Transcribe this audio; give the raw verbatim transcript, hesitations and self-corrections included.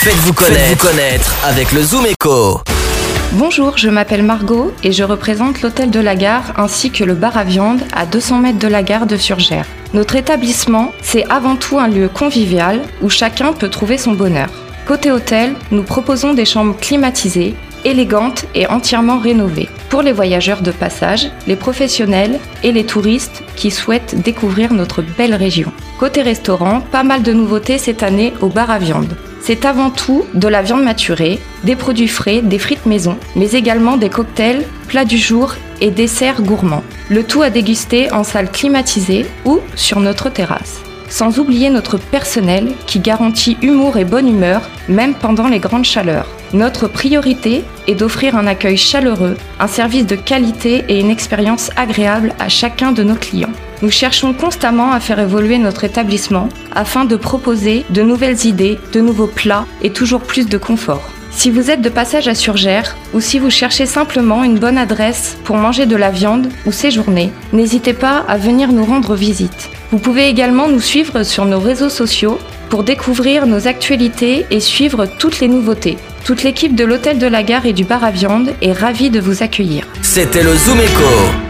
Faites-vous connaître, Faites-vous connaître avec le Zoom Eco. Bonjour, je m'appelle Margot et je représente l'Hôtel de la Gare ainsi que le bar à viande à deux cents mètres de la gare de Surgères. Notre établissement, c'est avant tout un lieu convivial où chacun peut trouver son bonheur. Côté hôtel, nous proposons des chambres climatisées, élégantes et entièrement rénovées. Pour les voyageurs de passage, les professionnels et les touristes qui souhaitent découvrir notre belle région. Côté restaurant, pas mal de nouveautés cette année au bar à viande. C'est avant tout de la viande maturée, des produits frais, des frites maison, mais également des cocktails, plats du jour et desserts gourmands. Le tout à déguster en salle climatisée ou sur notre terrasse. Sans oublier notre personnel qui garantit humour et bonne humeur, même pendant les grandes chaleurs. Notre priorité est d'offrir un accueil chaleureux, un service de qualité et une expérience agréable à chacun de nos clients. Nous cherchons constamment à faire évoluer notre établissement afin de proposer de nouvelles idées, de nouveaux plats et toujours plus de confort. Si vous êtes de passage à Surgères ou si vous cherchez simplement une bonne adresse pour manger de la viande ou séjourner, n'hésitez pas à venir nous rendre visite. Vous pouvez également nous suivre sur nos réseaux sociaux pour découvrir nos actualités et suivre toutes les nouveautés. Toute l'équipe de l'Hôtel de la Gare et du bar à viande est ravie de vous accueillir. C'était le Zoom Eco.